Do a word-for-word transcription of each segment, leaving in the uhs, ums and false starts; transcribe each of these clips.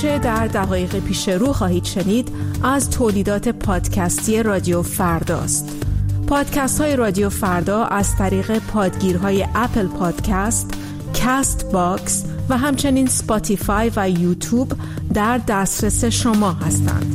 آنچه در دقایق پیش رو خواهید شنید از تولیدات پادکستی رادیو فرداست. پادکست های رادیو فردا از طریق پادگیرهای اپل پادکست، کست باکس و همچنین سپاتیفای و یوتیوب در دسترس شما هستند.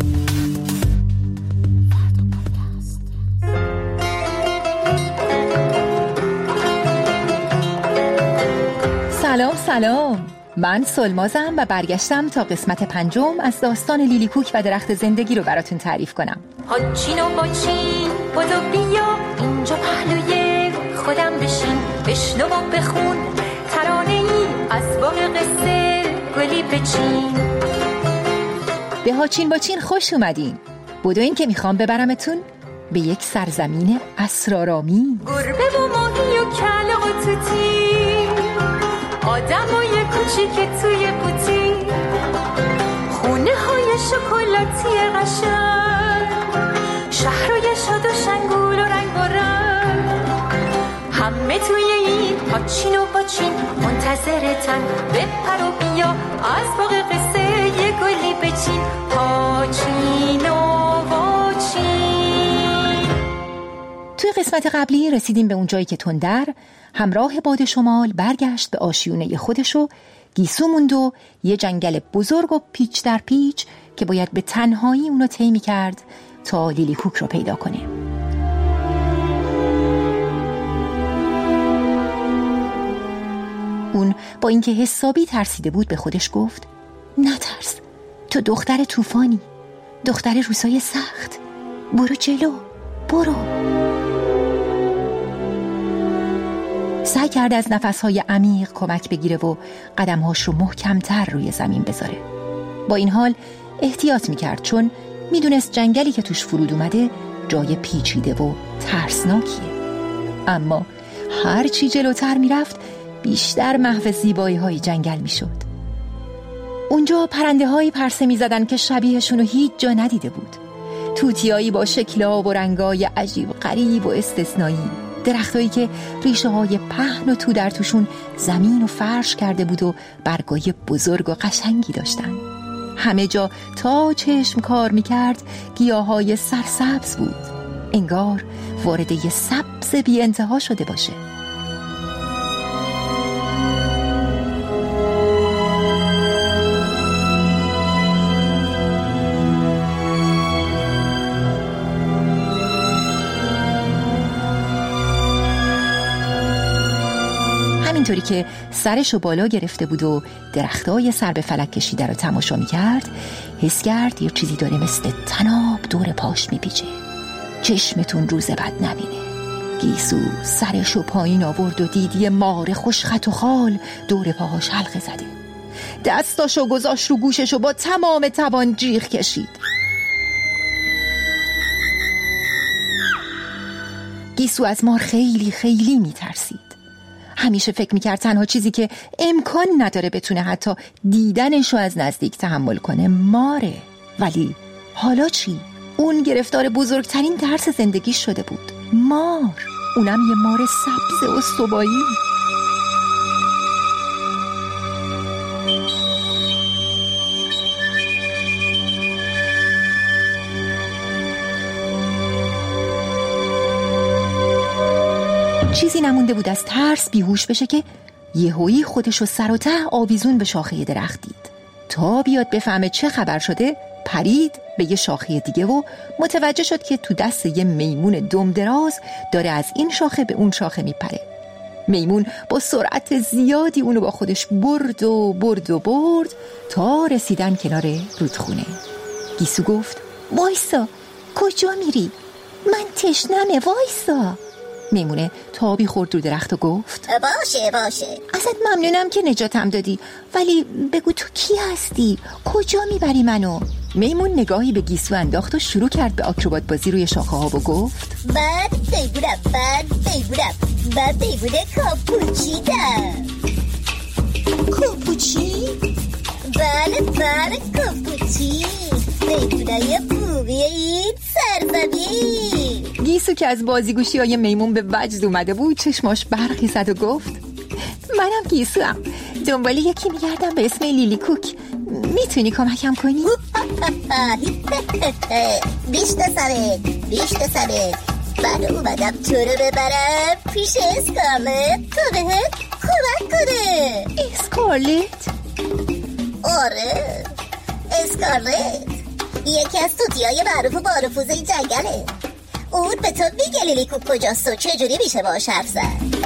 سلام سلام، من سلمازم و برگشتم تا قسمت پنجم از داستان لیلی کوک و درخت زندگی رو براتون تعریف کنم. هاچین و باچین بودو بیا اینجا پهلوی خودم بشین، بشنو و بخون ترانه ای از باغ قصه گلی بچین. به هاچین باچین خوش اومدین. بودو این که میخوام ببرمتون به یک سرزمین اسرارآمیز. گربه و ماهی و کله و توتی، آدمای کوچیک توی قوطی، خونه های شکلاتی قشنگ، شهرهای شاد و شنگول و رنگ و رنگ، همه توی این هاچین و باچین منتظرتن. بپر و بیا از باغ قصه یه گلی بچین، هاچین و باچین. توی قسمت قبلی رسیدیم به اون جایی که تندر همراه باد شمال برگشت به آشیونه خودش و گیسو موند و یه جنگل بزرگ و پیچ در پیچ که باید به تنهایی اونو طی می‌کرد تا لیلی کوک رو پیدا کنه. اون با اینکه حسابی ترسیده بود به خودش گفت نترس، تو دختر طوفانی، دختر روزای سخت، برو جلو، برو. سعی کرد از نفسهای عمیق کمک بگیره و قدمهاش رو محکمتر روی زمین بذاره. با این حال احتیاط میکرد چون میدونست جنگلی که توش فرود اومده جای پیچیده و ترسناکیه. اما هر چی جلوتر میرفت بیشتر محو زیبایی های جنگل میشد. اونجا پرنده هایی پرسه میزدن که شبیهشون رو هیچ جا ندیده بود. توتیایی با شکل‌ها و رنگای عجیب غریب و استثنایی، درختایی که ریشه های پهن و تو در توشون زمین و فرش کرده بود و برگای بزرگ و قشنگی داشتن. همه جا تا چشم کار میکرد گیاهای سرسبز بود، انگار وارد یه سبز بی انتها شده باشه. اینطوری که سرشو بالا گرفته بود و درختای سر به فلک کشیده رو تماشا میکرد، حس کرد یه چیزی داره مثل طناب دور پاش میپیچه. چشمتون روز بد نبینه. گیسو سرشو پایین آورد و دید یه مار خوشخط و خال دور پاهاش حلقه زده. دستاشو گذاشت رو گوششو با تمام توان جیغ کشید. گیسو از مار خیلی خیلی میترسید. همیشه فکر میکرد تنها چیزی که امکان نداره بتونه حتی دیدنشو از نزدیک تحمل کنه ماره. ولی حالا چی؟ اون گرفتار بزرگترین ترس زندگیش شده بود، مار، اونم یه مار سبز و استوایی. چیزی نمونده بود از ترس بیهوش بشه که یهویی خودشو سر و ته آویزون به شاخه درخت دید. تا بیاد بفهمه چه خبر شده پرید به یه شاخه دیگه و متوجه شد که تو دست یه میمون دم دراز داره از این شاخه به اون شاخه میپره. میمون با سرعت زیادی اونو با خودش برد و برد و برد تا رسیدن کنار رودخونه. گیسو گفت وایسا، کجا میری؟ من تشنمه، وایسا. میمونه تابی خورد رو درخت و گفت باشه باشه، ازت ممنونم که نجاتم دادی، ولی بگو تو کی هستی؟ کجا میبری منو؟ میمون نگاهی به گیسو انداخت و شروع کرد به آکروبات بازی روی شاخه ها و گفت بعد بیبودم بعد بیبودم بعد بیبوده کاپوچیدم. کاپوچی؟ بله بله کاپوچی، بیبودای پوقی این سرزمین. گیسو که از بازیگوشی های میمون به وجد اومده بود چشماش برقی زد و گفت منم گیسو هم، دنبال یکی میگردم به اسم لیلی کوک، میتونی کمکم کنی؟ بیش تا سرت بیش تا سرت من اومدم تو رو ببرم پیش اسکارلت تا بهت کمک کنه. اسکارلت؟ آره اسکارلت یکی از توتیای معروف و بارفوز این جنگله. اون به تو میگه لیلیکو کجاست و چجوری میشه باهاش حرف زد.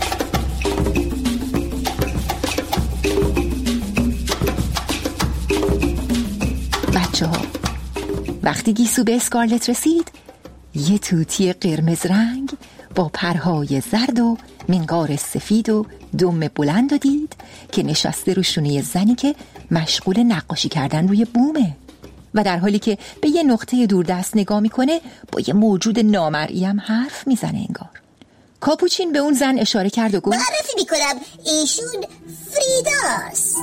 بچه ها وقتی گیسو به اسکارلت رسید یه توتی قرمز رنگ با پرهای زرد و منقار سفید و دم بلند رو دید که نشسته رو شونه زنی که مشغول نقاشی کردن روی بومه و در حالی که به یه نقطه دوردست نگاه میکنه با یه موجود نامرئی هم حرف میزنه انگار. کاپوچین به اون زن اشاره کرد و گفت معرفی میکنم ایشون فریداست.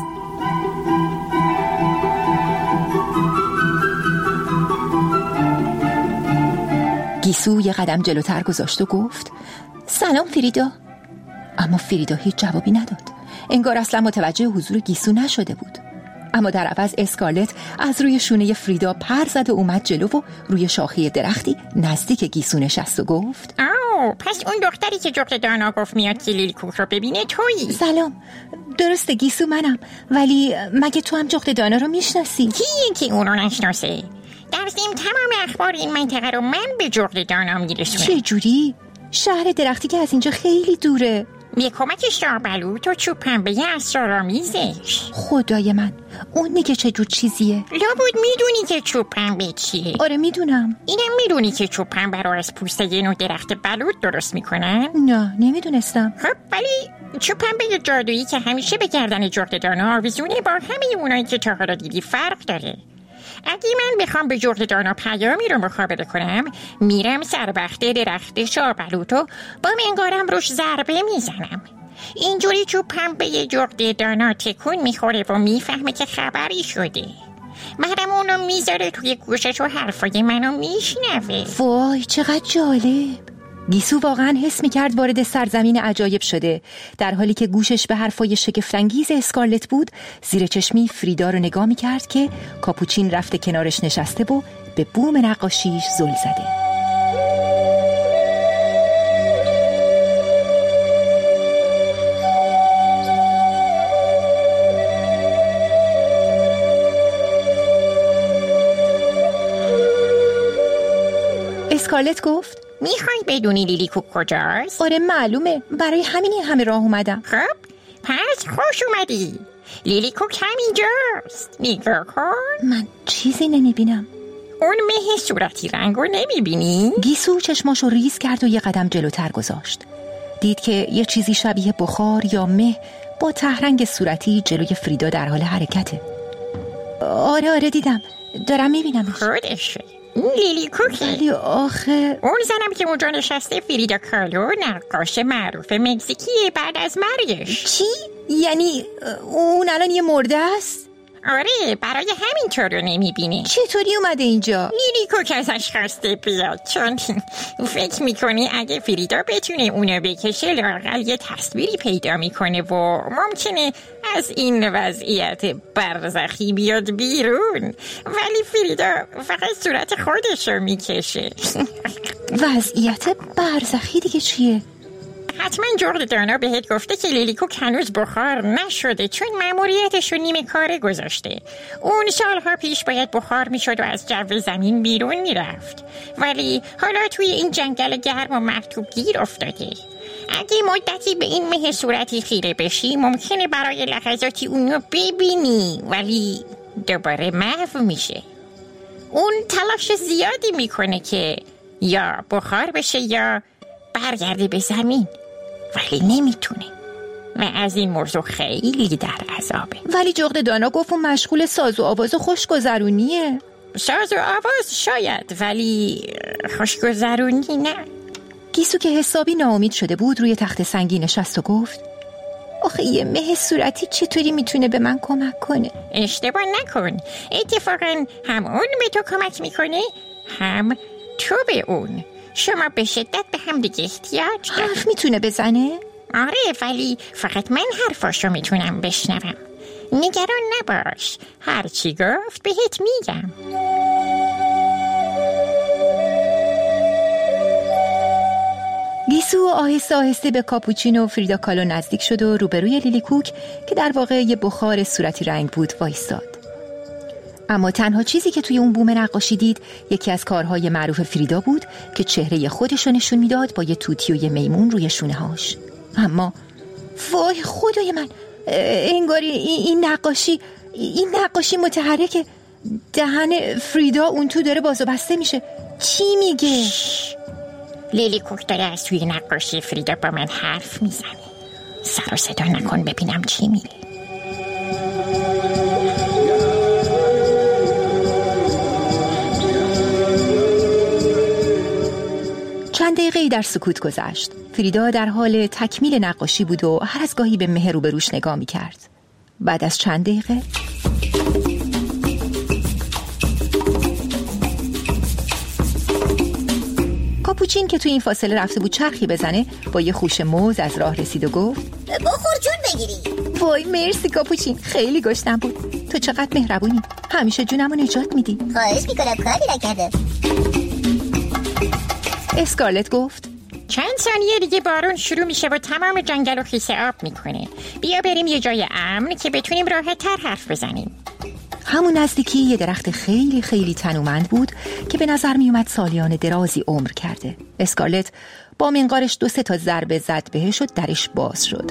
گیسو یه قدم جلوتر گذاشت و گفت سلام فریدا. اما فریدا هیچ جوابی نداد. انگار اصلا متوجه حضور گیسو نشده بود. اما در عوض اسکارلت از روی شونه فریدا پر زد و اومد جلو و روی شاخه درختی نزدیک گیسو نشست و گفت آو پس اون دختری که جغد دانا گفت میاد که لیلیکو رو ببینه تویی؟ سلام. درسته گیسو منم، ولی مگه تو هم جغد دانا رو میشناسی؟ کیه که اون رو نشناسه؟ در ضمن تمام اخبار این منطقه رو من به جغد دانا میرسونم. چه جوری؟ شهر درختی که از اینجا خیلی دوره. یه کمک شاربلوط و چوب پنبه اسرارآمیزش. خدای من اون میگه چه جور چیزیه؟ لابد میدونی که چوب پنبه چیه؟ آره میدونم. اینم میدونی که چوب پنبه رو از پوست یه نوع درخت بلوط درست میکنن؟ نه نمیدونستم. خب ولی چوب پنبه جادویی که همیشه به گردن جغد دانا آویزونه با همه اونایی که تا حالا دیدی فرق داره. اگه من بخوام به جغد دانا پیامی رو مخابره کنم میرم سر وقت درخت شاربلوطو با منقارم روش ضربه میزنم. اینجوری چوب پنبه جغد دانا تکون میخوره و میفهمه که خبری شده. بعدم اونو میذاره توی گوشش و حرفای منو میشنوه. وای چقدر جالب. گیسو واقعا حس میکرد وارد سرزمین عجایب شده. در حالی که گوشش به حرفای شگفت‌انگیز اسکارلت بود زیر چشمی فریدا رو نگاه میکرد که کاپوچین رفته کنارش نشسته و به بوم نقاشیش زل زده. اسکارلت گفت میخوای بدونی لیلیکو کجاست؟ آره معلومه، برای همین این همه راه اومدم. خب پس خوش اومدی. لیلیکو همینجاست. نگاه کن. من چیزی نمیبینم. اون مه صورتی رنگو نمیبینی؟ گیسو چشماشو ریز کرد و یه قدم جلوتر گذاشت. دید که یه چیزی شبیه بخار یا مه با تهرنگ صورتی جلوی فریدا در حال حرکته. آره آره دیدم، دارم میبینمش. خودشه. این لیلیکو که ولی آخه اون زنم که اونجا نشسته فریدا کالو، نقاش معروف مکزیکیه بعد از مرگش. چی؟ یعنی اون الان یه مرده است؟ آره برای همین طور رو نمیبینه. چطوری اومده اینجا؟ لیلیکو که ازش خواسته بیاد چون فکر میکنه اگه فریدا بتونه اونو بکشه لااقل یه تصویری پیدا میکنه و ممکنه از این وضعیت برزخی بیاد بیرون. ولی فریدا فقط صورت خودش رو میکشه. وضعیت برزخی دیگه چیه؟ حتما جغد دانا بهت گفته که لیلیکو هنوز بخار نشده چون مأموریتش رو نیمه کاره گذاشته. اون سالها پیش باید بخار میشد و از جو زمین بیرون میرفت، ولی حالا توی این جنگل گرم و مرطوب گیر افتاده. اگه مدتی به این مه صورتی خیره بشی ممکنه برای لحظاتی اونو ببینی ولی دوباره محو میشه. اون تلاش زیادی میکنه که یا بخار بشه یا برگرده به زمین، ولی نمیتونه و از این موضوع خیلی در عذابه. ولی جغد دانا گفت اون مشغول ساز و آواز و خوشگذرونیه. ساز و آواز شاید ولی خوشگذرونی نه. گیسو که حسابی ناامید شده بود روی تخت سنگی نشست و گفت آخه یه مه صورتی چطوری میتونه به من کمک کنه؟ اشتباه نکن، اتفاقا هم اون به تو کمک میکنه هم تو به اون. شما به شدت به هم دیگه احتیاج دارید. حرف میتونه بزنه؟ آره ولی فقط من حرفاشو میتونم بشنوم. نگران نباش، هر چی گفت بهت میگم. گیسو آهسته آهسته به کاپوچینو و فریدا کالو نزدیک شد و روبروی لیلی کوک که در واقع یه بخار صورتی رنگ بود وایستاد. اما تنها چیزی که توی اون بوم نقاشی دید یکی از کارهای معروف فریدا بود که چهره خودش رو نشون میداد با یه توتی و یه میمون روی شونه هاش. اما وای خدای من، انگاری این نقاشی این نقاشی متحرکه. دهن فریدا اون تو داره باز و بسته میشه. چی میگه؟ لیلی کوک داره از توی نقاشی فریدا با من حرف میزنه. سر و صدا نکن ببینم چی میگه. چند دقیقه‌ای در سکوت گذشت. فریدا در حال تکمیل نقاشی بود و هر از گاهی به مه روبروش نگاه می‌کرد. بعد از چند دقیقه کاپوچین که توی این فاصله رفته بود چرخی بزنه با یه خوش موز از راه رسید و گفت بخور جون بگیری. وای مرسی کاپوچین، خیلی گشنم بود. تو چقدر مهربونی، همیشه جونمو نجات میدی. خواهش میکنم، کاری نکردم. اسکارلت گفت چند ثانیه دیگه بارون شروع میشه و تمام جنگل رو خیسه آب میکنه. بیا بریم یه جای امن که بتونیم راحت تر حرف بزنیم. همون نزدیکی یه درخت خیلی خیلی تنومند بود که به نظر میومد سالیان درازی عمر کرده. اسکارلت با منقارش دو سه تا ضربه زد بهش و درش باز شد.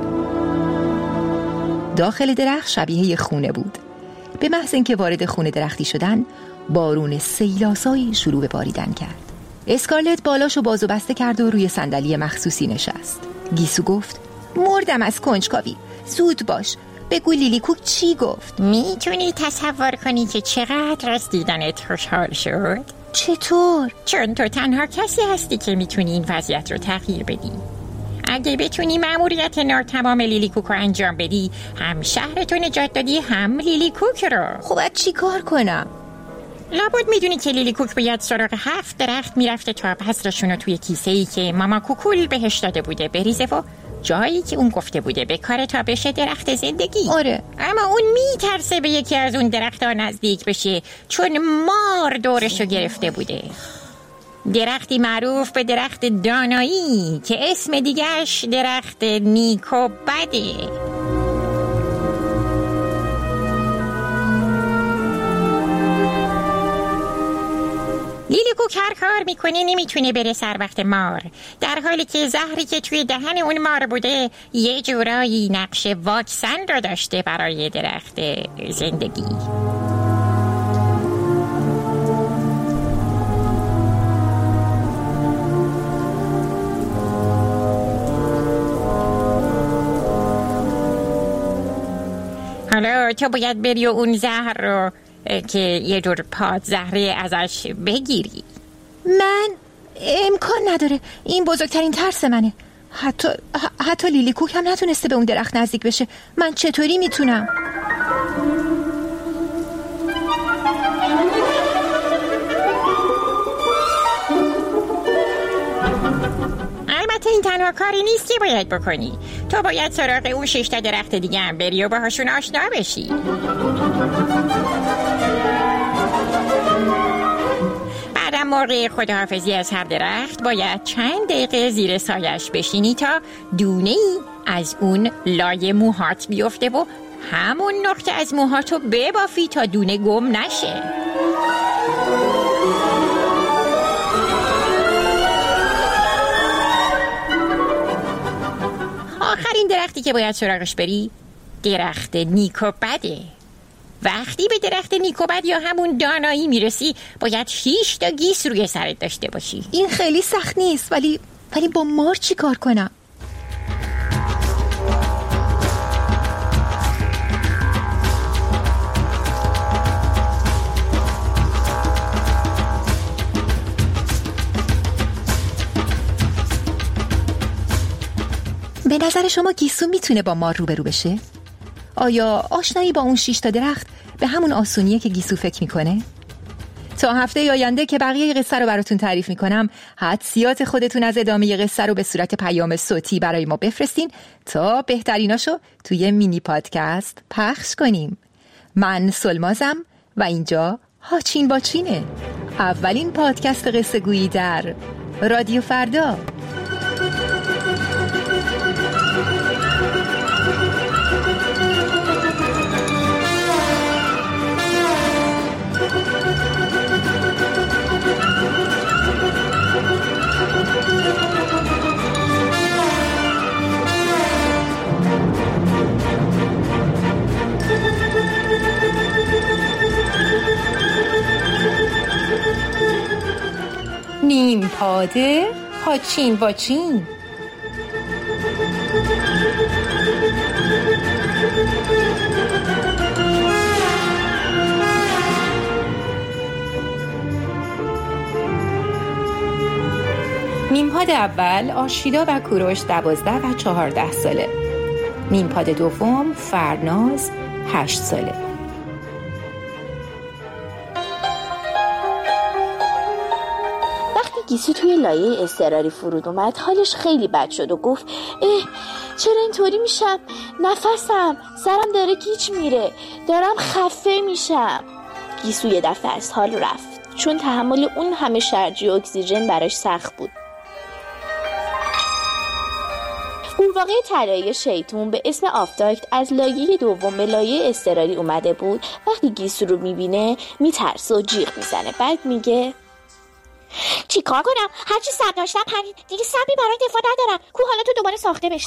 داخل درخت شبیه یه خونه بود. به محض اینکه وارد خونه درختی شدن، بارون سیلاسایی شروع به باریدن کرد. اسکارلت بالاشو باز و بسته کرد و روی صندلی مخصوصی نشست. گیسو گفت مردم از کنجکاوی، زود باش بگو لیلی کوک چی گفت. میتونی تصور کنی که چقدر از دیدنت خوشحال شد؟ چطور؟ چون تو تنها کسی هستی که میتونی این وضعیت رو تغییر بدی. اگه بتونی مأموریت ناتمام لیلی کوک رو انجام بدی، هم شهرتو نجات دادی هم لیلی کوک رو. خب باید چی کار کنم؟ لابد میدونی که لیلی کوک باید سراغ هفت درخت میرفته تا بذرشون رو توی کیسه‌ای که ماما کوکول بهش داده بوده بریزه و جایی که اون گفته بوده بکاره تا بشه درخت زندگی. آره. اما اون میترسه به یکی از اون درخت‌ها نزدیک بشه چون مار دورشو گرفته بوده. درختی معروف به درخت دانایی که اسم دیگه‌اش درخت نیک و بده. لیلی کوک هر کار میکنه نمیتونه بره سر وقت مار، در حالی که زهری که توی دهن اون مار بوده یه جورایی نقش واکسن رو داشته برای درخت زندگی. حالا تو باید بری و اون زهر رو که یه جور پادزهره ازش بگیری. من امکان نداره، این بزرگترین ترس منه. حتی حتی لیلی کوک هم نتونسته به اون درخت نزدیک بشه. من چطوری میتونم؟ البته این تنها کاری نیست که باید بکنی. تو باید سراغ اون شش تا درخت دیگه هم بری و باهاشون آشنا بشی. بعدم موقع خداحافظی از هر درخت باید چند دقیقه زیر سایش بشینی تا دونه ای از اون لای موهات بیفته و همون نقطه از موهاتو ببافی تا دونه گم نشه. آخرین درختی که باید سراغش بری درخت نیک و بده. وقتی به درخت نیک و بد یا همون دانایی میرسی باید شیش تا گیس روی سرت داشته باشی. این خیلی سخت نیست، ولی ولی با مار چی کار کنم؟ به نظر شما گیسو میتونه با مار روبرو بشه؟ آیا آشنایی با اون شش تا درخت به همون آسونیه که گیسو فکر میکنه؟ تا هفته آینده که بقیه قصه رو براتون تعریف میکنم، حدسیات خودتون از ادامه قصه رو به صورت پیام صوتی برای ما بفرستین تا بهتریناشو توی مینی پادکست پخش کنیم. من سلمازم و اینجا هاچین با چینه، اولین پادکست قصه گویی در رادیو فردا. نیم پاده هاچین با چین. نیمپاد اول آشیدا و کوروش دوازده و چهارده ساله. نیمپاد دوم فرناز هشت ساله. وقتی گیسو توی لایه اضطراری فرود اومد حالش خیلی بد شد و گفت اه چرا اینطوری میشم؟ نفسم، سرم داره گیج میره، دارم خفه میشم. گیسو یه دفعه از حال رفت چون تحمل اون همه شرجی اکسیژن براش سخت بود. قورباغه طلایی شیطون به اسم آفتاکت از لایه دوم به لایه اضطراری اومده بود. وقتی گیسو رو میبینه میترسه و جیغ میزنه. بعد میگه چی کار کنم؟ هرچی سب داشتم پرید، دیگه سبی برای دفاع ندارم. کو حالا تو دوباره ساخته بشه.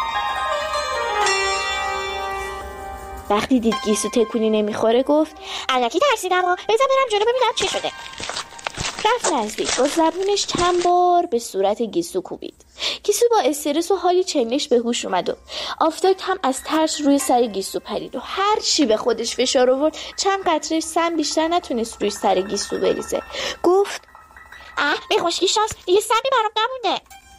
وقتی دید گیسو تکونی نمیخوره گفت الکی ترسیدم ها، بذار برم جلو ببینم چی شده. رفت نزدیک، با زبونش چند بار به صورت گیسو کوبید. گیسو با استرس و حالی چندش به هوش اومد و آفتاکت هم از ترس روی سر گیسو پرید و هر چی به خودش فشار آورد چند قطره سم بیشتر نتونست روی سر گیسو بریزه. گفت اه به خوشگی شانس، دیگه سمی برام نمونده.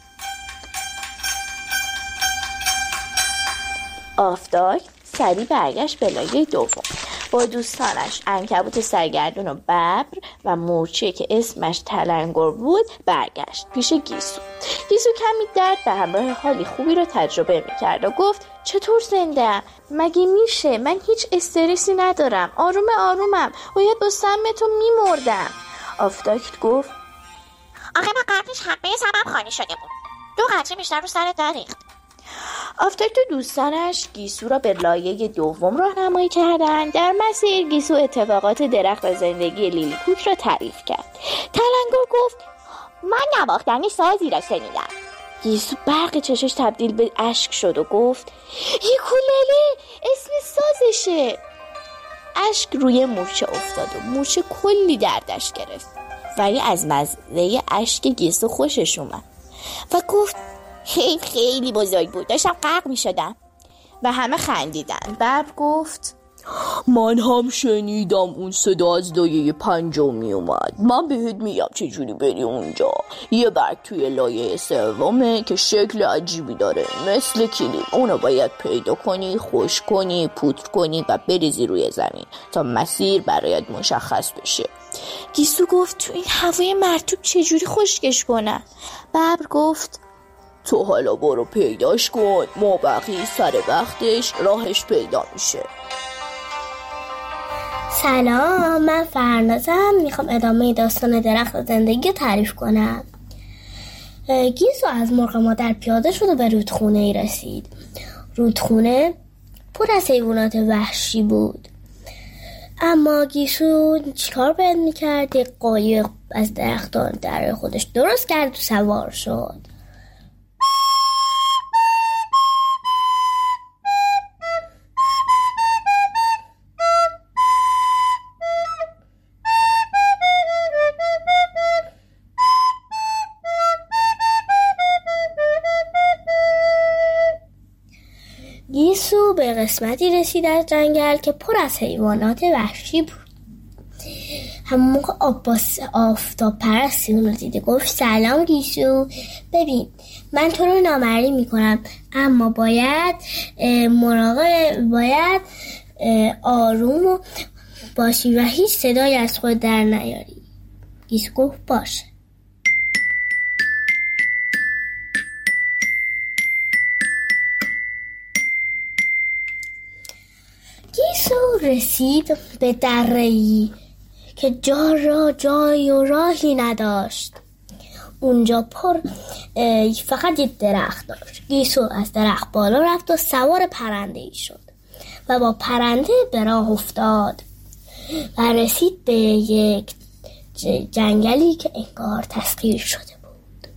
آفتاکت سریع برگشت به لایه دوم. با دوستانش عنکبوت سرگردون و ببر و مورچه که اسمش تلنگر بود برگشت پیش گیسو. گیسو کمی درد به همراه حالی خوبی رو تجربه میکرد و گفت چطور زنده‌ام؟ مگه میشه؟ من هیچ استرسی ندارم، آروم آرومم، باید با سمتون میمردم. آفتاکت گفت آخه من قبلش همه سمم خالی شده بود، دو قطره بیشتر رو سرت نریخت. آفتاکت و دوستانش گیسو را به لایه دوم راهنمایی کردند. در مسیر گیسو اتفاقات درخت و زندگی لیلیکوک را تعریف کرد. تلنگر گفت من نواختن سازی را شنیدم. گیسو برق چشش تبدیل به اشک شد و گفت یوکولله، اسم سازشه. اشک روی مورچه افتاد و مورچه کلی دردش گرفت، ولی از مزه اشک گیسو خوشش اومد و گفت خیلی خیلی بزرگ بود، داشتم غرق می شدم. و همه خندیدن. ببر گفت من هم شنیدم اون صدا از لایه پنجم می اومد. من بهت میگم چجوری بری اونجا. یه برگ توی لایه سومه که شکل عجیبی داره مثل کلیم. اونو باید پیدا کنی، خوش کنی، پودر کنی و بریزی روی زمین تا مسیر برایت مشخص بشه. گیسو گفت تو این هوای مرطوب چجوری خشکش کنن؟ ببر گفت تو حالا برو پیداش کن، ما بقیه سر وقتش راهش پیدا میشه. سلام، من فرنازم. میخوام ادامه داستان درخت زندگی تعریف کنم. گیسو از مرغ مادر پیاده شد و به رودخونه ای رسید. رودخونه پر از حیوانات وحشی بود، اما گیسو چیکار باید میکرد؟ یک قایق از درختان در خودش درست کرد و سوار شد. گیسو به قسمتی رسید از جنگل که پر از حیوانات وحشی بود. همون موقع عباس آفتاب پرستی اون رو دیده. گفت سلام گیسو، ببین من تو رو نامرئی میکنم، اما باید مراقب، باید آروم باشی و هیچ صدایی از خود در نیاری. گیسو گفت باشه. گیسو رسید به دره‌ای که جا را جای و راهی نداشت. اونجا پر فقط یک درخت داشت. گیسو از درخت بالا رفت و سوار پرنده‌ای شد و با پرنده به راه افتاد و رسید به یک جنگلی که انگار تسخیر شده بود.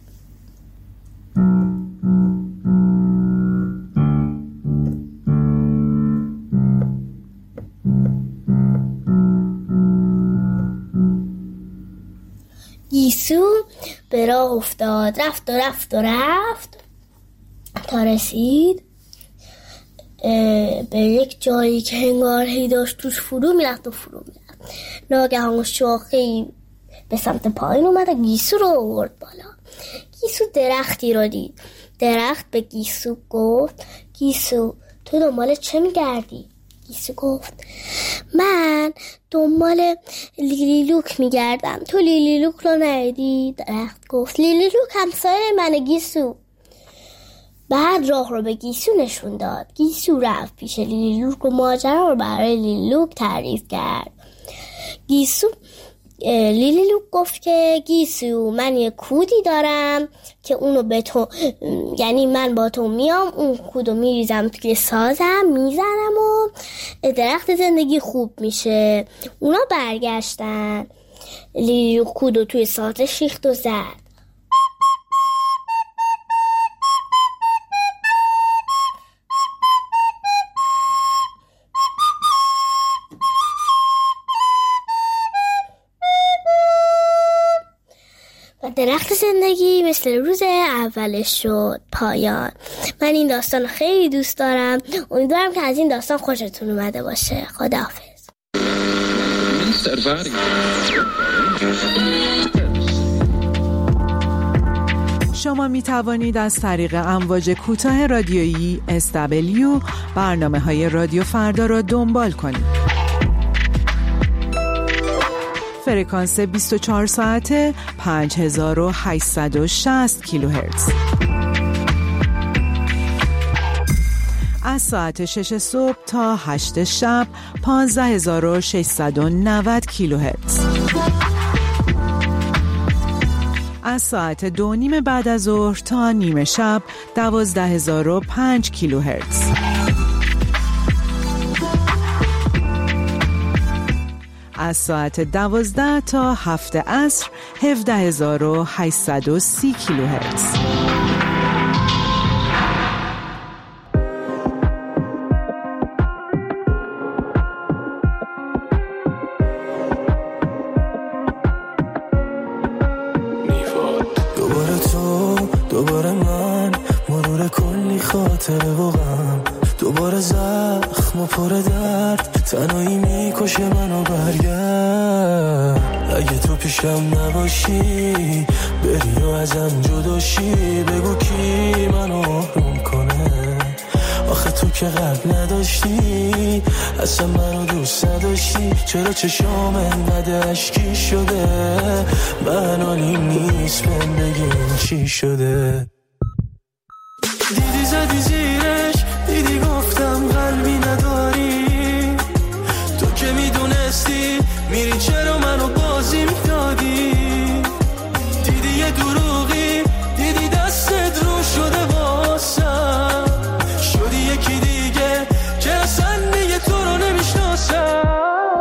گیسو به راه افتاد، رفت و رفت و رفت تا رسید به یک جایی که انگار هی داشت توش فرو میرفت و فرو میرفت. ناگهان شاخه‌ای به سمت پایین اومد و گیسو رو آورد بالا. گیسو درختی رو دید. درخت به گیسو گفت گیسو تو دنبال چه میگردی؟ گیسو گفت من دنبال لیلیلوک میگردم. تو لیلیلوک رو ندیدی؟ درخت گفت لیلیلوک همسایه من گیسو. بعد راه رو به گیسو نشون داد. گیسو رفت پیش لیلیلوک و ماجرا رو برای لیلیلوک تعریف کرد. گیسو لیلیلوک گفت که گیسو من یه کودی دارم که اونو به تو، یعنی من با تو میام اون کودو میریزم توی سازم میزنم و درخت زندگی خوب میشه. اونا برگشتن. لیلیلوک کودو توی ساز شیخت و زد. درخت زندگی مثل روز اولش شد. پایان. من این داستان خیلی دوست دارم. امیدوارم که از این داستان خوشتون اومده باشه. خداحافظ. شما می توانید از طریق امواج کوتاه رادیویی اس دبلیو برنامه های رادیو فردا را دنبال کنید. فرکانس بیست و چهار ساعته پنج هزار و هشتصد و شصت کیلوهرتز. از ساعت شش صبح تا هشت شب پانزده هزار و ششصد و نود کیلوهرتز. از ساعت دو نیم بعد از ظهر تا نیمه شب دوازده هزار و پنج کیلوهرتز. از ساعت دوازده تا هفت عصر هفده هزار و هشتصد و سی کیلوهرتز. دوباره تو، دوباره من، مرور کلی خاطره و غم، دوباره زخم و پر درد، تنهایی میکشه منو. برگرد اگه تو پیشم نباشی، بری و ازم جداشی، بگو کی منو آروم کنه. آخه تو که قلب نداشتی، اصلا منو دوست نداشتی، چرا چشام انقدر اشکی شده؟ من حالیم نیست بهم بگیم چی شده. دیدی زدی زیرش، دیدی گفتم قلبی نداری، تو که میدونستی میری چرا منو بازی میدادی. دیدی یه دروغی، دیدی دستت رو شده واسم، شدی یکی دیگه که اصلا دیگه تو رو نمیشناسم.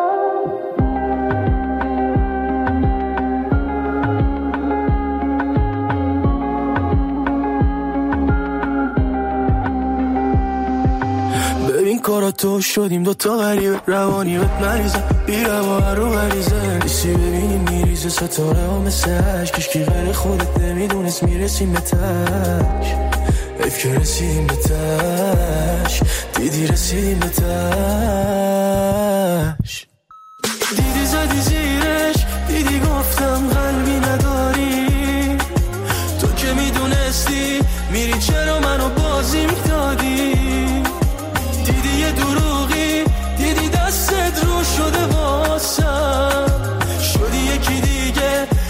کارا تو شدیم دوتا غریبه، روانی بهت مریضم، بیرم و هر رو غریزه، نیستی ببینیم میریزه ستاره ها مثل عشق، کشکی غیر خودت نمیدونست میرسیم به تش، حیف که رسیدیم به تش، دیدی رسیدیم به تش. دیدی زدی زیرش، دیدی گفتم قلبی نداری، تو که میدونستی میری چرا منو بازی میدادی. دیدی یه دروغی، دیدی دستت رو شده واسم، شدی یکی دیگه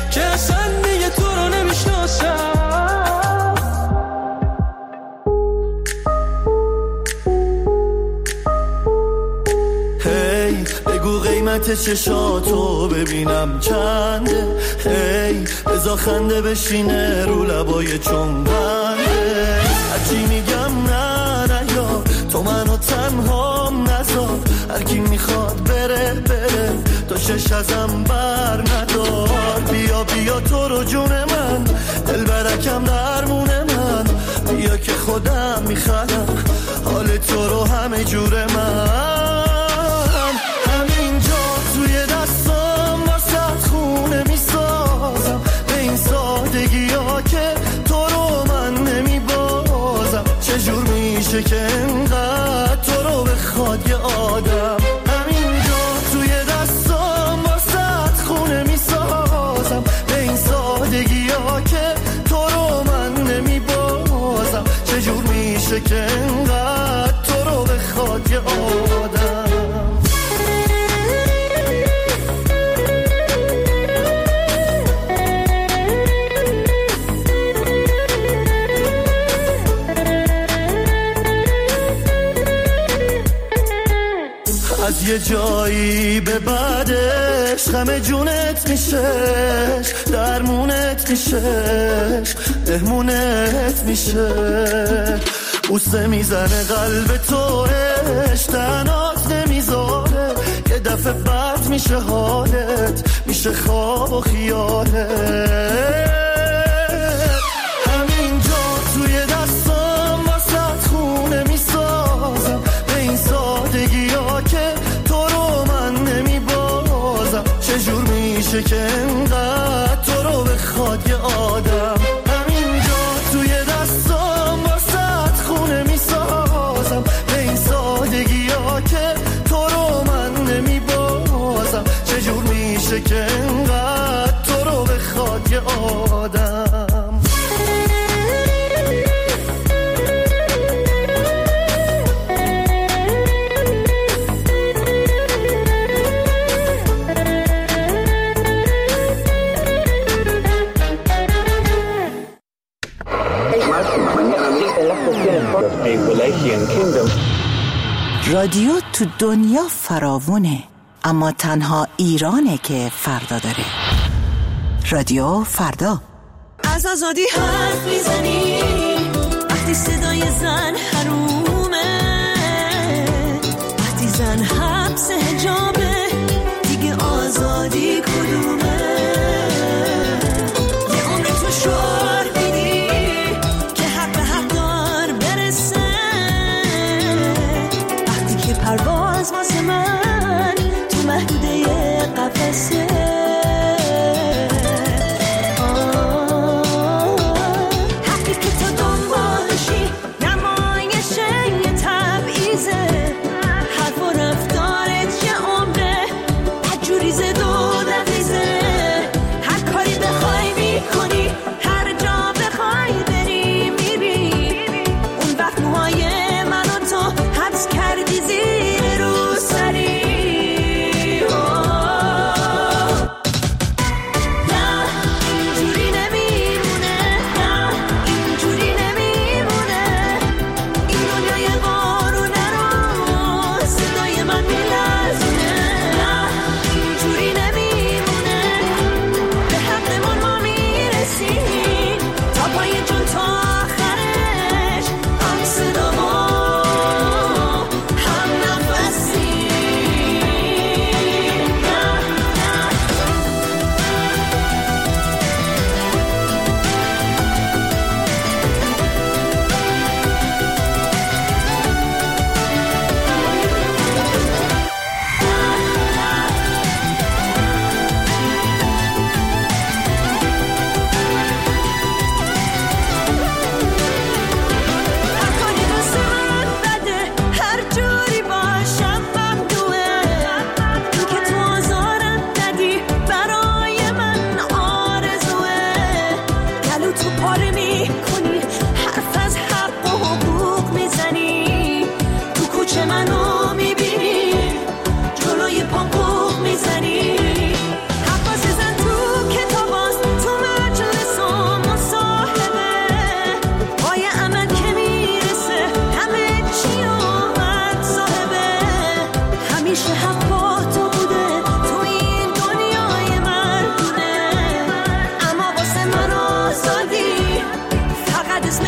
قیمت چشاتو ببینم چنده. هی بزا خنده بشینه رو لبای چون بنده. هرچی میگم نه نه یا تو منو تنهام نذار. هر کی میخواد بره بره تو شش ازم بر ندار. بیا بیا تو رو جون من دل برکم درمون من. بیا که خودم میخوام حال تو رو همه جور من. همینجا توی دستام واسه خونه میسازم به این سادگی ها که تو رو من نمیبازم. چجور میشه که انقدر تو رو بخواد یه آدم. همینجا توی دستام واسه خونه میسازم به این سادگی ها که تو رو من نمیبازم. چجور میشه که انقدر تو رو بخواد یه آدم. از یه جایی به بعدش غم جونت میشش، درمونت میشش، مهمونت میشه. بوسه میزنه قلب توش تنات نمیذاره. یه دفعه بد میشه حالت میشه خواب و خیالت. همینجا توی دستام واسه خونه میسازم به این سادگی ها که تو رو من نمیبازم. چجور میشه که انقدر تو رو بخواد یه آدم. همینجا توی دستام واسه خونه میسازم به این سادگی ها که تو رو من نمیبازم. چجور میشه که انقدر تو رو بخواد یه آدم. رادیو تو دنیا فراوونه، اما تنها ایرانه که فردا داره. رادیو فردا. از آزادی حرف میزنی وقتی صدای زن حرومه، وقتی زن حبس حجابه دیگه آزادی کدومه؟ یه عمر تو شعار میدی که حق به حق دار برسه، وقتی که پرواز واسه من تو محدوده قفسه. حرف و رفتارت چه عمر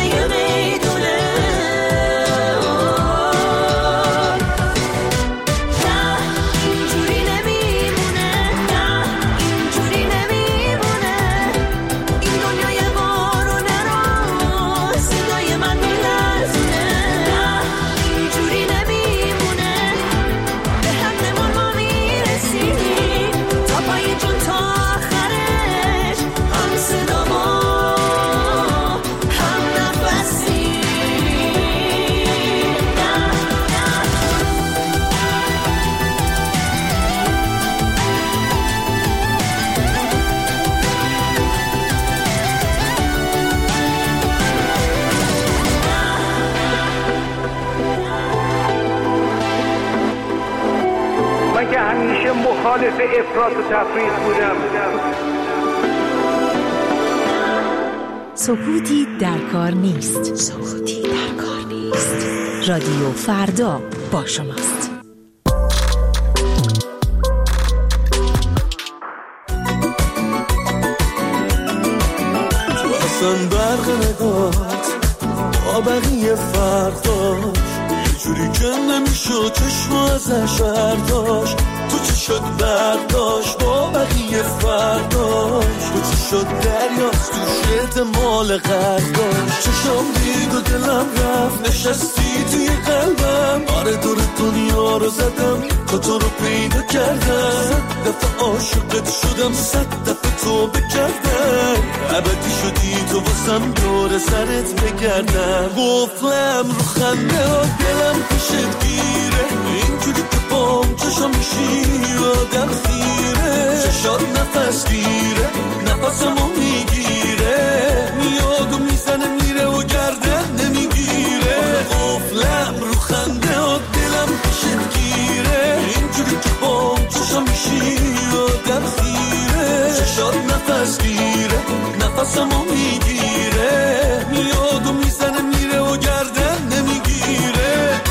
یه میدونه نه اینجوری نمیمونه نه اینجوری نمیمونه این دنیای بارونه رو صدای من میلرزونه نه اینجوری نمیمونه به حقمون ما میرسیم تا پای جون تا آخرش هم صدا ما هم نفسی من که همیشه مخالف افراط و تفریط بودم. سکوتی در کار نیست. سکوتی در کار نیست. رادیو فردا با شماست. تو اصلا برق نگات با بقیه فرق داشت یه جوری که نمیشد چشم ازش برداشت تو چه شد برداشت با بقیه فرق داشت تو چه شد دریاست تو شد مال غرق داشت چشم دید و دلم رفت نشستی توی قلبم آره دور دنیا رو زدم تا تو رو پیدا کردم صد دفعه عاشقت شدم صد دفعه تو بکردم ابدی شدی تو واسم دور سرت بگردم قفلم رو خنده ها دلم پیشت گیره اینجوری که بام چشم میشی آدم خیره چشات نفس گیره نفسمو میگیره میاد و میزنه میره و گردن نمیگیره قفلم رو خنده ها دلم پیشت گیره اینجوری که بام چشم میشی آدم خیره چشات نفس گیره نفسمو میگیره میاد و میزنه میره و گردن نمیگیره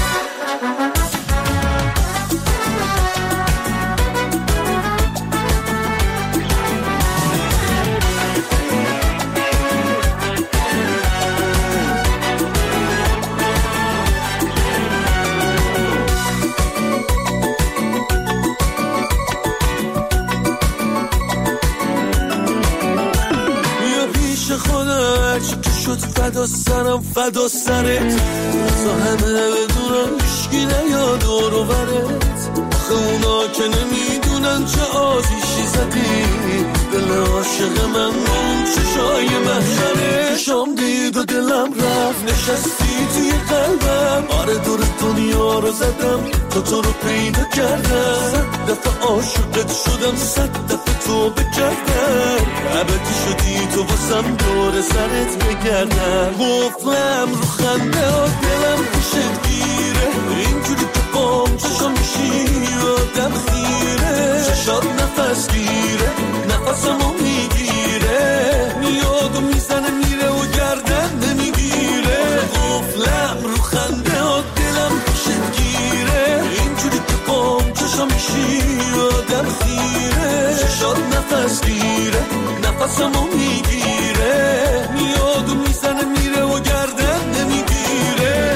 فدا سرم فدا سرت تا همه بدونم هیچکی نیاد دور و برت آخه اونا که نمیدونن چه آتیشی زدی دل عاشق من اون چشای محشره چشام دید و دلم رفت نشستی توی قلبم آره دور دنیا رو زدم تا تو رو پیدا کردم صد دفعه عاشقت شدم صد دفعه تو بکردم ابدی شدی تو واسم دور سرت بگردم قفلم رو خنده ها دلم پیشت گیره اینجوری که بام چشم میشی آدم خیره چشات نفس گیره نفسمو میگیره میاد و میزنه میره و گردن نمیگیره قفلم رو خنده ها دلم پیشت گیره اینجوری که بام چشم میشی آدم خیره چشات نفس گیره نفسمو میگیره میاد و میزنه میره و گردن نمیگیره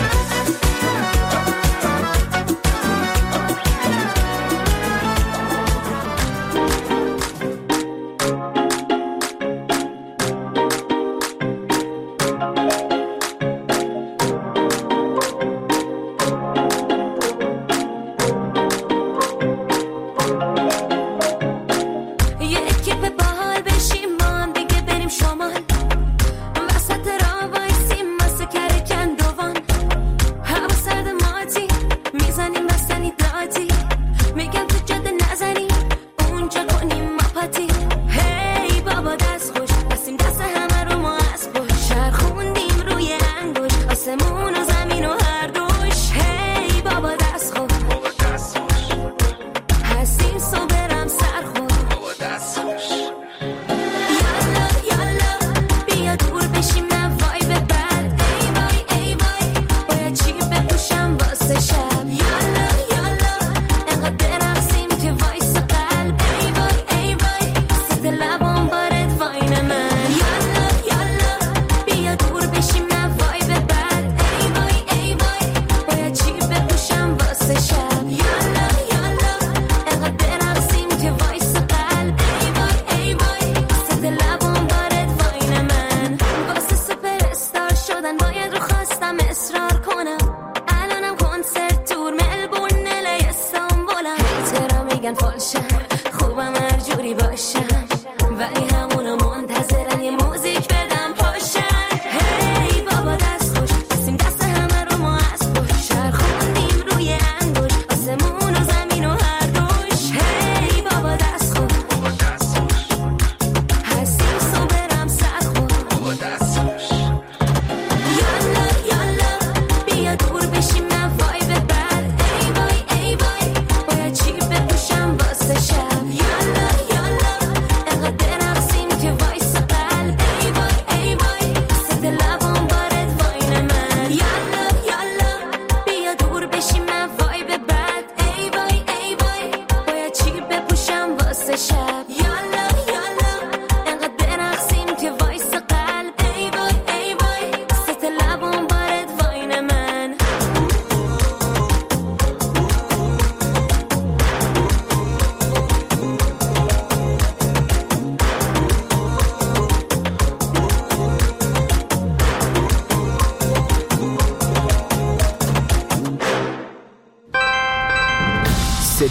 بشیم نه وای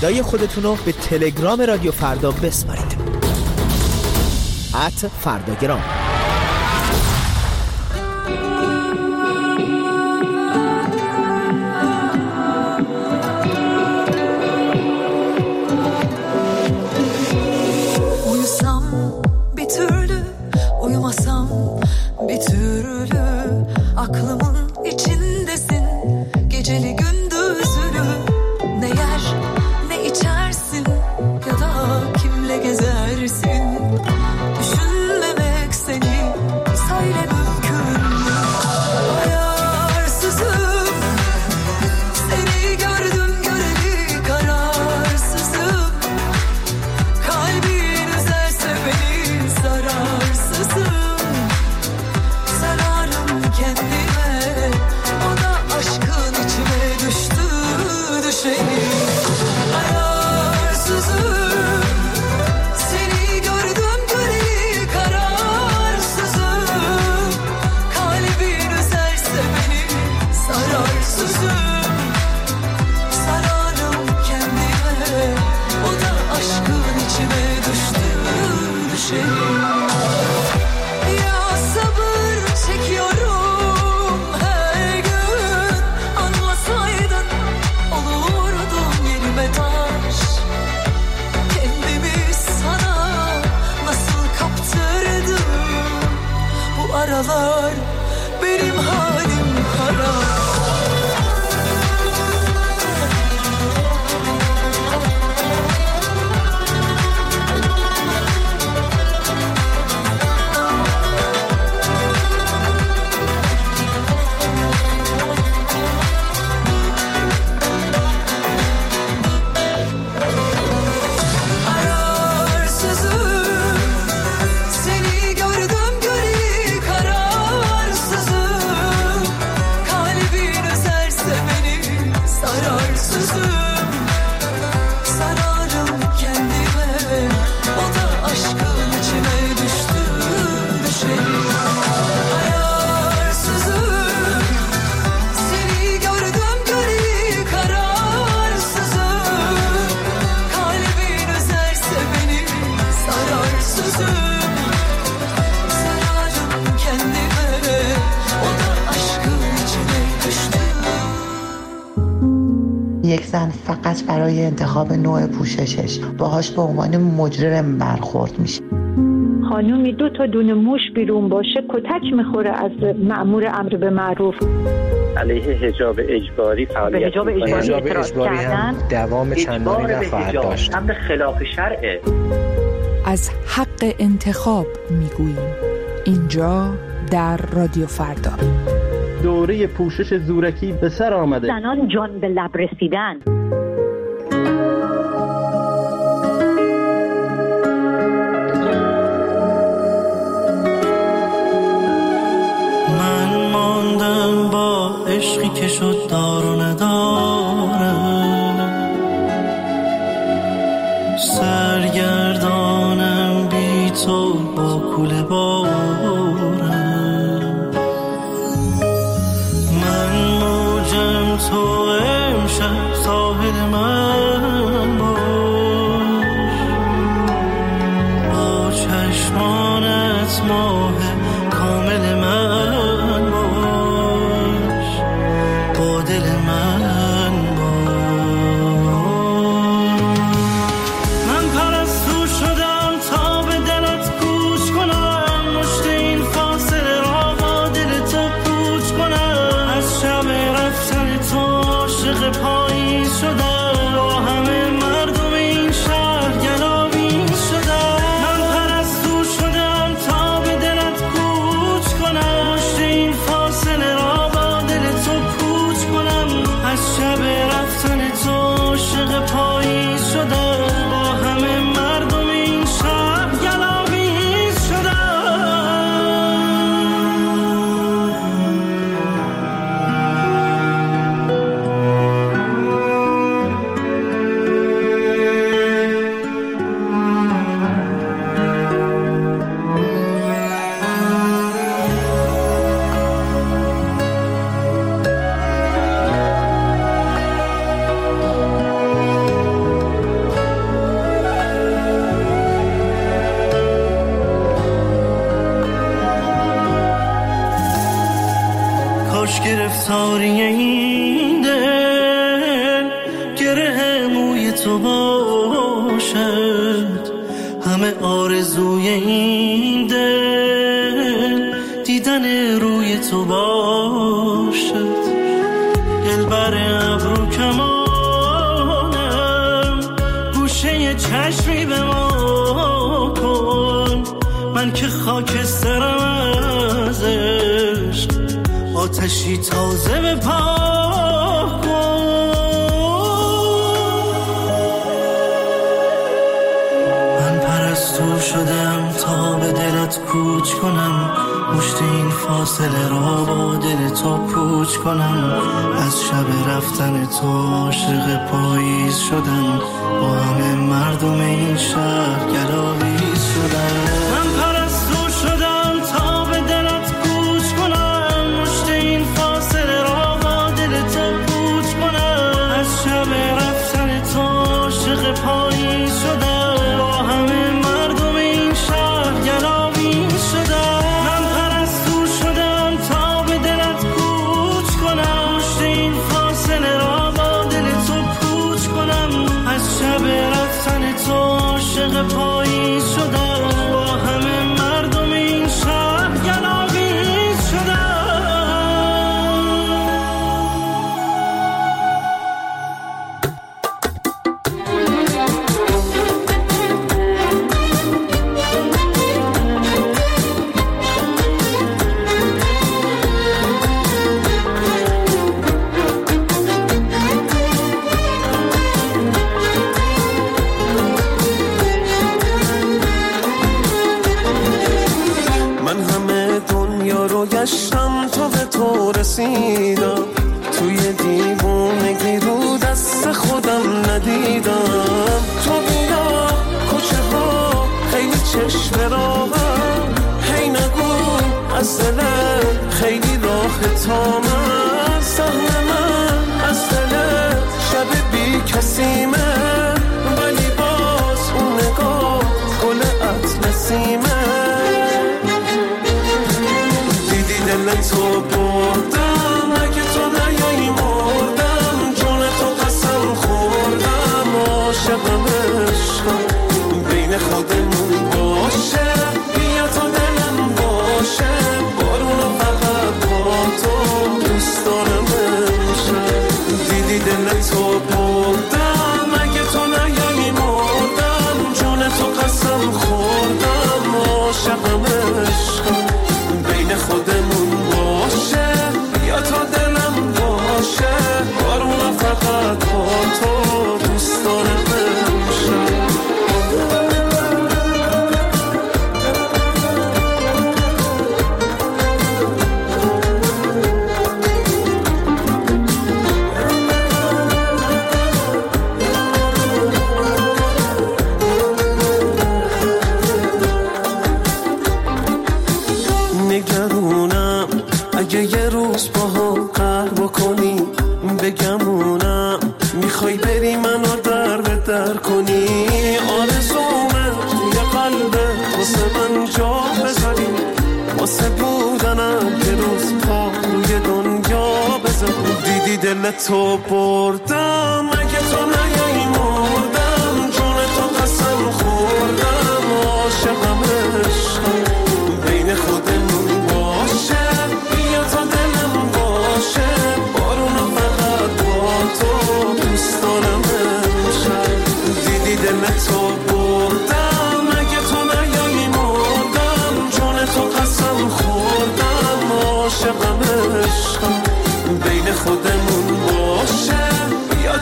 صدای خودتون رو به تلگرام رادیو فردا بسپارید. ات فرداگرام. Uyusam bir türlü, uyumasam bir türlü, aklımın içindesin geceli gündüzlü. Ne yer ne içersin ya da kimle gezersin, düşünmemek seni söyle mümkün mü? Ayarsızım, seni gördüm göreli kararsızım, kalbin üzerse beni zararsızım, sararım kendime, o da aşkın içime düştü düşeni. Ayarsızım, seni gördüm göreli kararsızım, kalbin üzerse beni zararsızım, sararım kendime, o da aşkın içime düştü düşeni. Ya sabır çekiyorum her gün, anlasaydın olurdum yerime taş. Kendimi sana nasıl kaptırdım, bu aralar benim halim harap. Ararsızım, seni gördüm göreli kararsızım, kalbin üzerse beni zararsızım, sararım kendime, o da aşkın içime düştü düşeni. Ayarsızım, seni gördüm göreli kararsızım, kalbin üzerse beni zararsızım, sararım kendime, o da aşkın içime düştü. یک زن فقط برای انتخاب نوع پوششش باهاش به عنوان مجرم برخورد میشه. خانومی دو تا دونه موش بیرون باشه کتک میخوره از مأمور امر به معروف. علیه حجاب اجباری فعالیت حجاب اجباری, حجاب اجباری هم دوام چندانی نخواهد داشت. امر خلاف شرعه. از حق انتخاب میگوییم اینجا در رادیو فردا. دوره پوشش زورکی به سر آمده. زنان جان به لب رسیدن. من ماندم با عشقی که شد دار و نداره، سرگردانم بی تو با کوله باره. من موجم تو امشب تا کاش گرفتاری این دل گره موی تو باشد، همه آرزوی این دل دیدن روی تو باشد. دلبر ابرو کمانم گوشه چشمی به ما کن، من که خاکسترم از عشق، آتشی تازه به پا کن. من پرستو شدم تا به دلت کوچ کنم، مشت این فاصله را با دل تو پوچ کنم. از شب رفتن تو عاشق پاییز شدم، با همه مردم این شهر گلاویز شدم. من پرستو شدم تا به دلت کوچ کنم، مشت این فاصله را با دل تو پوچ کنم. از شب رفتن تو عاشق پاییز شدم، با همه مردم این شهر گلاویز شدم. پاییز شدم، با همه مردم این شهر گلاویز شدم. گشتم تو به تو رسیدم، توی دیوونگی رو دست خودم ندیدم. تو بیا کوچه ها خیلی چشم راهم، هی نگو از دلت خیلی راه تا من. سهم من از دلت شب بی کسیمه، ولی باز اون نگاه گل اطلسیمه. دل تو بردم اگه تو نیایی مردم، جون تو قسم خوردم. عاشقم عشقم بین خودمون باشه، بیا تا دلم باشه. بارونو فقط با تو دوست دارم امشب. دیدی دل تو بردم اگه تو نیایی مردم، جون تو قسم خوردم. عاشقم عشقم بین خودمون باشه، یا تا دلم باشه. بارون فقط با تو دوست دارم امشب. نگرونم اگه یه روز با هم قهر بکنی، بگمونم میخوای بری منو در به در کنی. آرزومه توی قلبت واسه من جا بذاری، واسه بودنم یه روز پا روی دنیا بذاری. دیدی دل تو بردم اگه تو نیایی مردم، جون تو قسم خوردم. عاشقم عشقم بین خودمون باشه، بیا تا دلم باشه. بارونو فقط با تو دوست دارم امشب. دیدی دل تو بردم اگه تو نیایی مردم، جون تو قسم خوردم. عاشقم عشقم بین خودمون باشه، بیا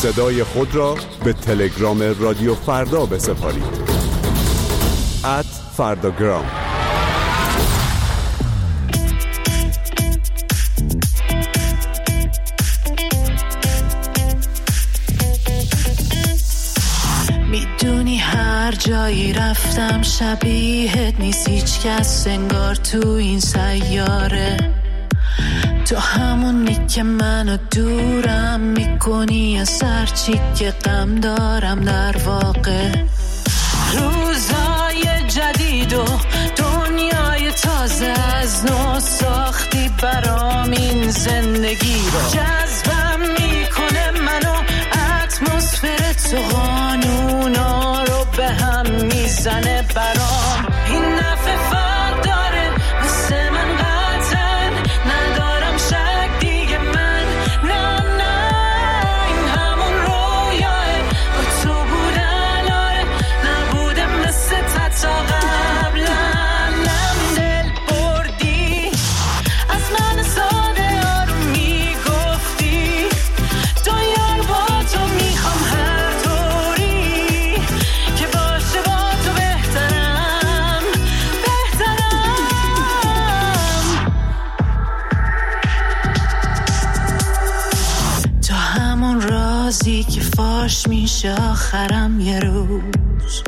صدای خود را به تلگرام رادیو فردا بسپارید. ات فرداگرام. میدونی هر جایی رفتم شبیهت نیست هیچ کس انگار تو این سیاره. تو همونی که منو دورم میکنی از هر چی که غم دارم در واقع. روزای جدید و دنیای تازه از نو ساختی برام این زندگی رو. جذبم میکنه منو اتمسفر تو، قانونا رو به هم میزنه برام. این نفع فرق داره مثل من قطعا ندارم شک دیگه من. نه نه این همون رویاه با تو بودن، آره نبوده مثل تا قبلا. نم دل بردی از من ساده آروم میگفتی دنیا رو با تو میخوام هر طوری که باشه با تو بهترم بهترم. تو همون رازی که فاش میشه آخرم یه روز.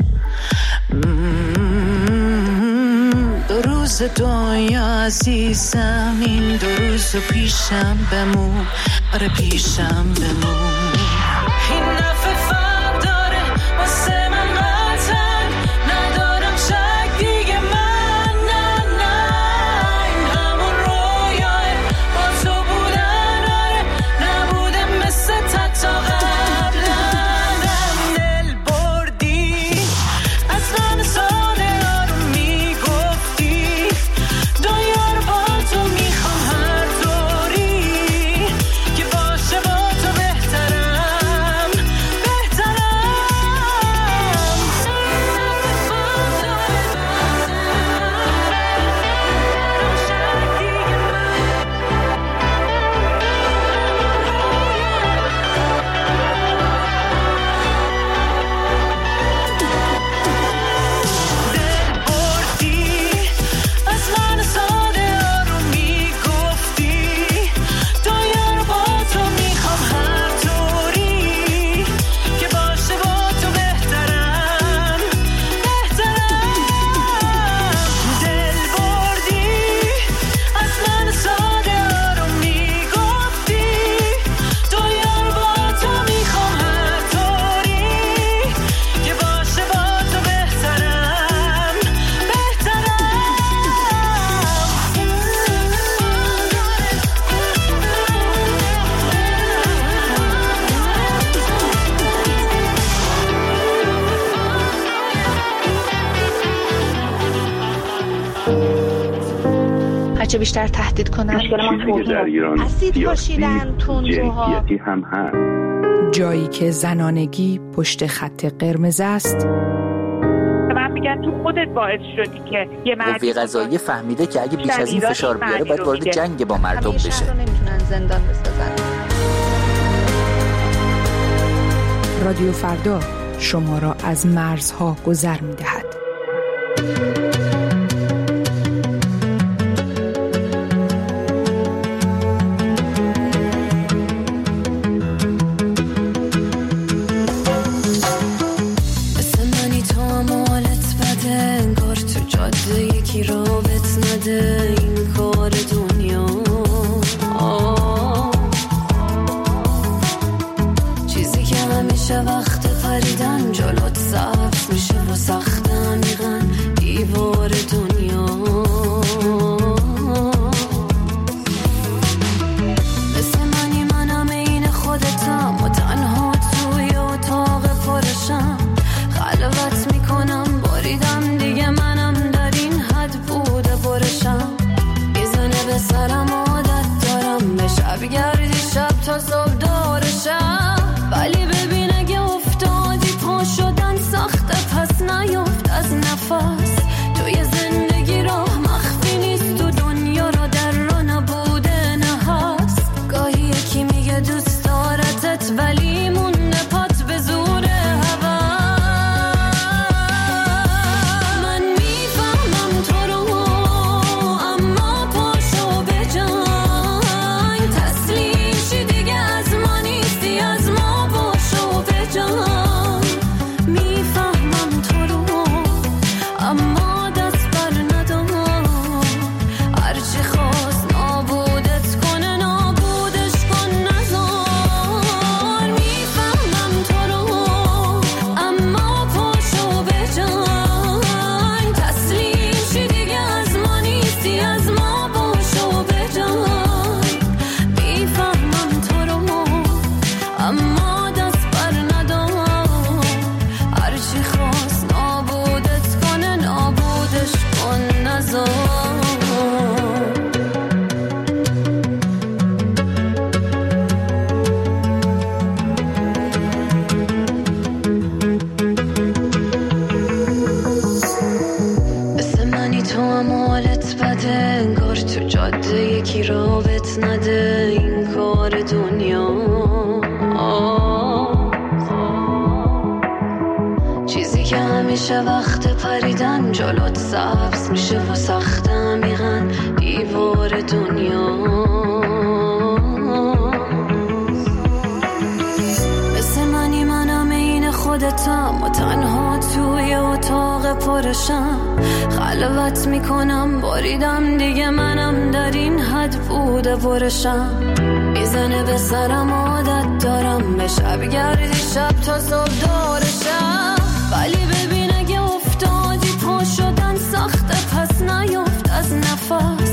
دو روز دنیا عزیزم، این دو روز پیشم بمون، آره پیشم بمون. این نفع فرق داره واسه من قطعا ندارم شک دیگه من. نه نه این همون رویاه با تو بودن، آره نبوده مثل تا قبلا. نم دل بردی از من ساده آروم میگفتی دنیا رو با تو میخوام هر طوری که باشه با تو بهترم بهترم. بردی از من ساده آروم میگفتی دنیا رو با تو میخوام هر طوری که باشه با تو بهترم بهترم. دل بردی از من ساده آروم میگفتی دنیا رو با تو میخوام هر طوری که باشه با تو بهترم بهترم. هرچه بیشتر تهدید کنن چیزی که در ایران سیاسی جنسیتی هم هست. جایی که زنانگی پشت خط قرمز است. من میگن تو خودت باعث شدی که یه قوه قضاییه فهمیده که اگه بیش از این فشار بیاره باید وارد جنگ با مردم بشه. شهر رو نمیتونن زندان بسازن. رادیو فردا شما را از مرزها گذر می‌دهد. مثل منی تو هم حالت بده انگار تو جاده یکی رابط نده این کار دنیا. آه. چیزی که همیشه وقت پریدن جلوت سبز میشه و سخت عمیقاً دیوار دنیا. مثل منی منم این خودتم و تنها توی اتاق پرشم خلوت میکنم باریدم دیگه منم در این حد بوده برشم. میزنه به جاده یکی رابط نده این کار دنیا. چیزی که همیشه وقت پریدن جلوت سبز میشه و سخت عمیقاً دیوار دنیا. مثل منی منم این خودتم و تنها توی اتاق پرشم خلوت میکنم باریدم دیگه منم در این حد بوده برشم. میزنه به سرم عادت دارم به شب گردی شب تا صبح دارشم. ولی ببین اگه افتادی پا شدن سخته پس نیفت از نفس.